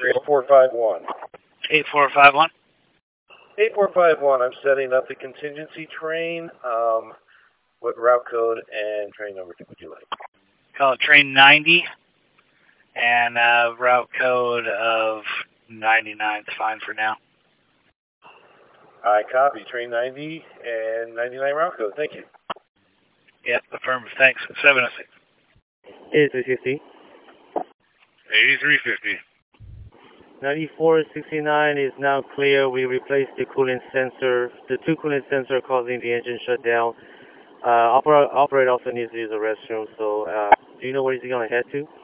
8451. 8451. 8451, I'm setting up the contingency train. What route code and train number would you like? Call it train 90, and route code of 99 is fine for now. I copy. Train 90 and 99 route code. Thank you. Yep, affirmative. Thanks. 706. 8350. 8350. 9469 is now clear. We replaced the coolant sensor, the two coolant sensor causing the engine shutdown. Operator also needs to use the restroom, so do you know where he's going to head to?